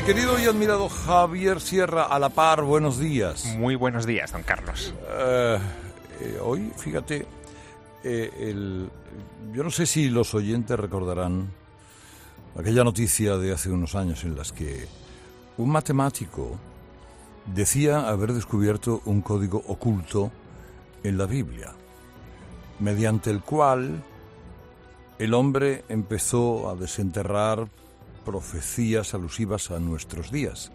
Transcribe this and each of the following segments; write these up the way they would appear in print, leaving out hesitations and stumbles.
Mi querido y admirado Javier Sierra, a la par, buenos días. Muy buenos días, don Carlos. Hoy, fíjate, yo no sé si los oyentes recordarán aquella noticia de hace unos años en las que un matemático decía haber descubierto un código oculto en la Biblia, mediante el cual el hombre empezó a desenterrar profecías alusivas a nuestros días.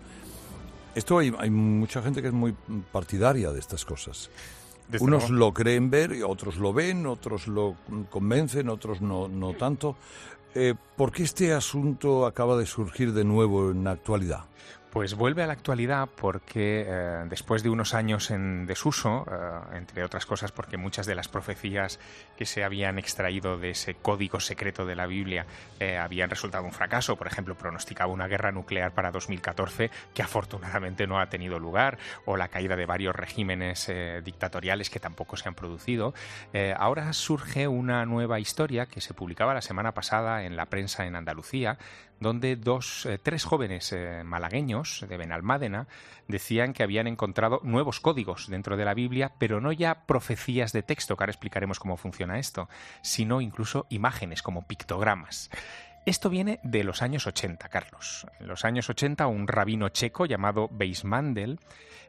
Esto hay mucha gente que es muy partidaria de estas cosas. Unos lo creen ver, otros lo ven, otros lo convencen, otros no tanto. ¿Por qué este asunto acaba de surgir de nuevo en la actualidad? Pues vuelve a la actualidad porque después de unos años en desuso, entre otras cosas porque muchas de las profecías que se habían extraído de ese código secreto de la Biblia habían resultado un fracaso. Por ejemplo, pronosticaba una guerra nuclear para 2014 que afortunadamente no ha tenido lugar, o la caída de varios regímenes dictatoriales que tampoco se han producido. Ahora surge una nueva historia que se publicaba la semana pasada en la prensa en Andalucía, donde tres jóvenes malagueños de Benalmádena decían que habían encontrado nuevos códigos dentro de la Biblia, pero no ya profecías de texto, que ahora explicaremos cómo funciona esto, sino incluso imágenes como pictogramas. Esto viene de los años 80, Carlos. En los años 80, a un rabino checo llamado Weissmandel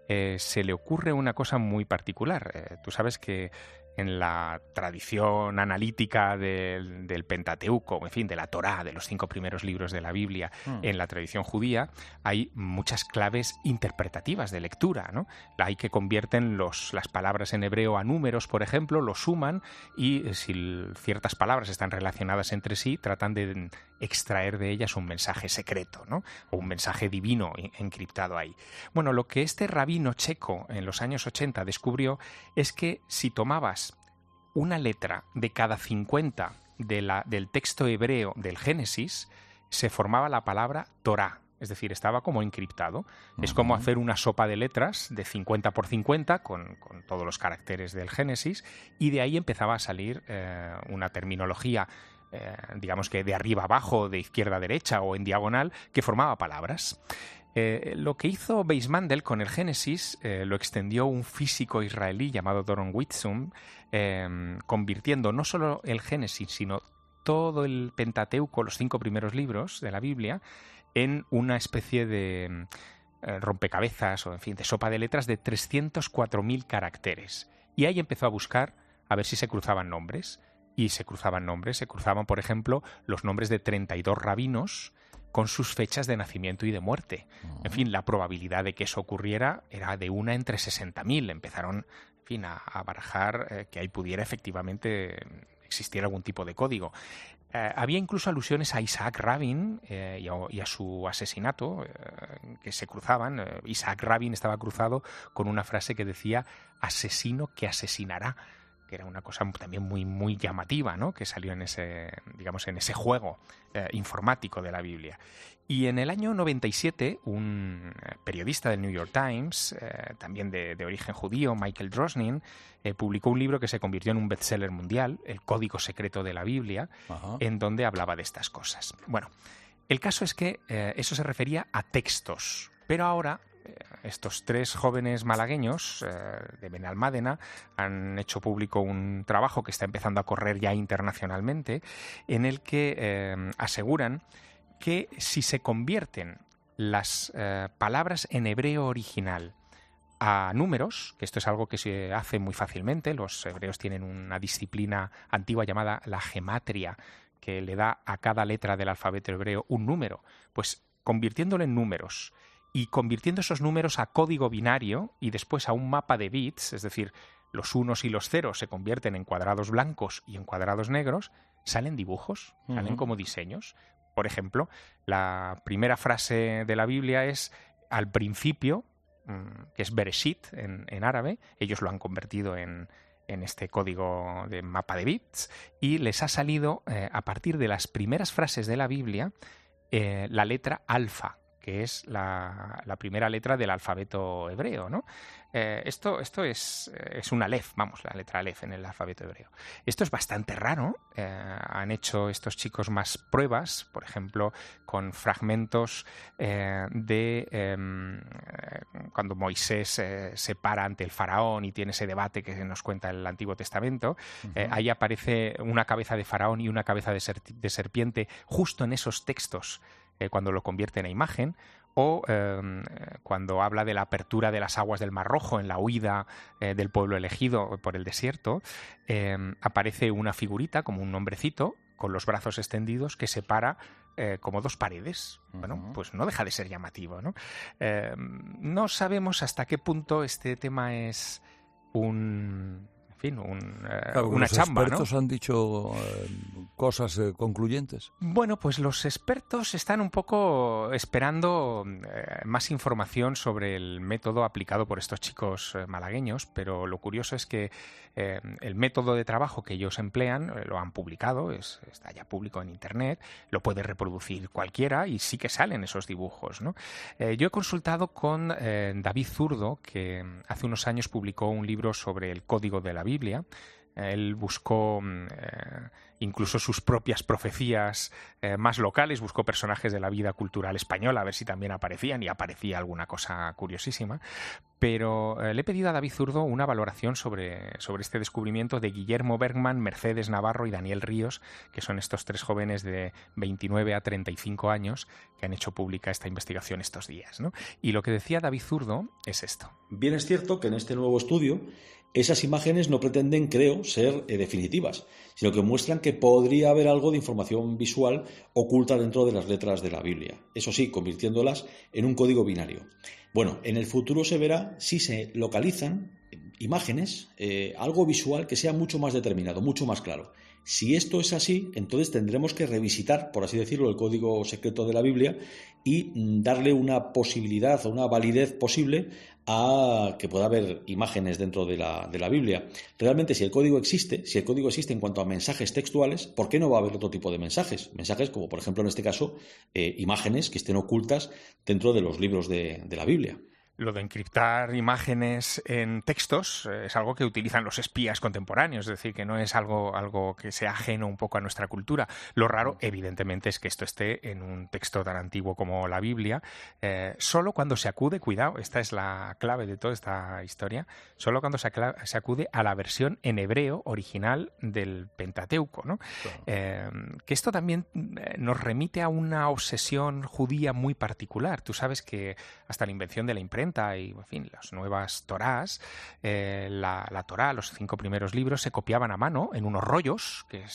se le ocurre una cosa muy particular. Tú sabes que en la tradición analítica del Pentateuco, en fin, de la Torá, de los 5 primeros libros de la Biblia, en la tradición judía, hay muchas claves interpretativas de lectura, ¿no? Hay que convierten las palabras en hebreo a números, por ejemplo, los suman y si ciertas palabras están relacionadas entre sí, tratan de extraer de ellas un mensaje secreto, ¿no? O un mensaje divino encriptado ahí. Bueno, lo que este rabino checo en los años 80 descubrió es que si tomabas una letra de cada 50 del texto hebreo del Génesis, se formaba la palabra Torá. Es decir, estaba como encriptado. Es como hacer una sopa de letras de 50 por 50 con todos los caracteres del Génesis, y de ahí empezaba a salir una terminología, digamos que de arriba abajo, de izquierda a derecha o en diagonal, que formaba palabras. Lo que hizo Weissmandel con el Génesis lo extendió un físico israelí llamado Doron Witzum, convirtiendo no solo el Génesis, sino todo el Pentateuco, los 5 primeros libros de la Biblia, en una especie de rompecabezas o, en fin, de sopa de letras de 304.000 caracteres. Y ahí empezó a buscar a ver si se cruzaban nombres. Y se cruzaban, por ejemplo, los nombres de 32 rabinos con sus fechas de nacimiento y de muerte. En fin, la probabilidad de que eso ocurriera era de 1 entre 60.000. Empezaron, en fin, a barajar que ahí pudiera efectivamente existir algún tipo de código. Había incluso alusiones a Isaac Rabin y a su asesinato que se cruzaban. Isaac Rabin estaba cruzado con una frase que decía «asesino que asesinará», que era una cosa también muy, muy llamativa, ¿no? Que salió en ese juego informático de la Biblia. Y en el año 97, un periodista del New York Times, también de origen judío, Michael Drosnin, publicó un libro que se convirtió en un bestseller mundial, El Código Secreto de la Biblia, en donde hablaba de estas cosas. Bueno, el caso es que eso se refería a textos, pero ahora estos 3 jóvenes malagueños de Benalmádena han hecho público un trabajo que está empezando a correr ya internacionalmente, en el que aseguran que si se convierten las palabras en hebreo original a números, que esto es algo que se hace muy fácilmente, los hebreos tienen una disciplina antigua llamada la gematria, que le da a cada letra del alfabeto hebreo un número, pues convirtiéndolo en números y convirtiendo esos números a código binario y después a un mapa de bits, es decir, los unos y los ceros se convierten en cuadrados blancos y en cuadrados negros, salen dibujos, salen como diseños. Por ejemplo, la primera frase de la Biblia es al principio, que es Bereshit en árabe. Ellos lo han convertido en este código de mapa de bits, y les ha salido, a partir de las primeras frases de la Biblia, la letra alfa, que es la primera letra del alfabeto hebreo, ¿no? Esto es un alef, vamos, la letra alef en el alfabeto hebreo. Esto es bastante raro. Han hecho estos chicos más pruebas, por ejemplo, con fragmentos cuando Moisés se para ante el faraón y tiene ese debate que nos cuenta el Antiguo Testamento. Ahí aparece una cabeza de faraón y una cabeza de serpiente justo en esos textos cuando lo convierte en imagen. O cuando habla de la apertura de las aguas del Mar Rojo en la huida del pueblo elegido por el desierto, aparece una figurita como un hombrecito con los brazos extendidos que separa como dos paredes. Bueno, pues no deja de ser llamativo, ¿no? No sabemos hasta qué punto este tema es una chamba, ¿no? ¿Los expertos han dicho cosas concluyentes? Bueno, pues los expertos están un poco esperando más información sobre el método aplicado por estos chicos malagueños, pero lo curioso es que el método de trabajo que ellos emplean lo han publicado, está ya público en Internet, lo puede reproducir cualquiera y sí que salen esos dibujos, ¿no? Yo he consultado con David Zurdo, que hace unos años publicó un libro sobre el código de la Biblia. Él buscó incluso sus propias profecías más locales, buscó personajes de la vida cultural española a ver si también aparecían, y aparecía alguna cosa curiosísima. Pero le he pedido a David Zurdo una valoración sobre este descubrimiento de Guillermo Bergman, Mercedes Navarro y Daniel Ríos, que son estos tres jóvenes de 29 a 35 años que han hecho pública esta investigación estos días, ¿no? Y lo que decía David Zurdo es esto. Bien es cierto que en este nuevo estudio esas imágenes no pretenden, creo, ser definitivas, sino que muestran que podría haber algo de información visual oculta dentro de las letras de la Biblia. Eso sí, convirtiéndolas en un código binario. Bueno, en el futuro se verá si se localizan imágenes, algo visual que sea mucho más determinado, mucho más claro. Si esto es así, entonces tendremos que revisitar, por así decirlo, el código secreto de la Biblia y darle una posibilidad o una validez posible a que pueda haber imágenes dentro de la Biblia. Realmente, si el código existe en cuanto a mensajes textuales, ¿por qué no va a haber otro tipo de mensajes? Mensajes como, por ejemplo, en este caso, imágenes que estén ocultas dentro de los libros de la Biblia. Lo de encriptar imágenes en textos es algo que utilizan los espías contemporáneos, es decir, que no es algo que sea ajeno un poco a nuestra cultura. Lo raro, evidentemente, es que esto esté en un texto tan antiguo como la Biblia, solo cuando se acude, cuidado, esta es la clave de toda esta historia, solo cuando se acude a la versión en hebreo original del Pentateuco, ¿no? Claro. Que esto también nos remite a una obsesión judía muy particular. Tú sabes que hasta la invención de la imprenta y, en fin, las nuevas Torás, la Torá, los 5 primeros libros, se copiaban a mano en unos rollos que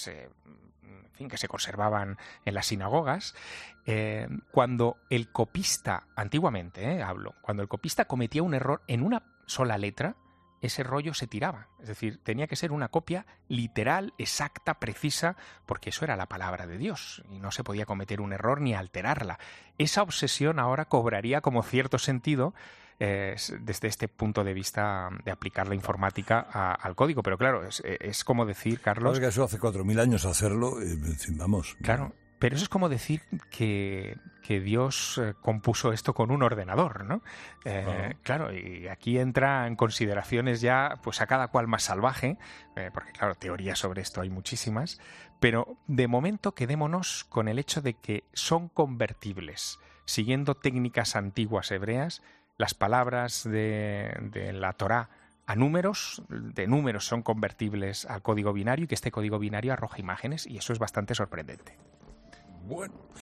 se conservaban en las sinagogas. Cuando el copista, antiguamente cuando el copista cometía un error en una sola letra, ese rollo se tiraba. Es decir, tenía que ser una copia literal, exacta, precisa, porque eso era la palabra de Dios y no se podía cometer un error ni alterarla. Esa obsesión ahora cobraría como cierto sentido desde este punto de vista de aplicar la informática al código. Pero claro, es como decir, Carlos... Claro que eso hace 4.000 años hacerlo, vamos... Claro. Pero eso es como decir que Dios compuso esto con un ordenador, ¿no? Claro, y aquí entra en consideraciones ya, pues a cada cual más salvaje, porque claro, teorías sobre esto hay muchísimas, pero de momento quedémonos con el hecho de que son convertibles, siguiendo técnicas antiguas hebreas, las palabras de la Torá a números, de números son convertibles al código binario y que este código binario arroja imágenes, y eso es bastante sorprendente. Bueno.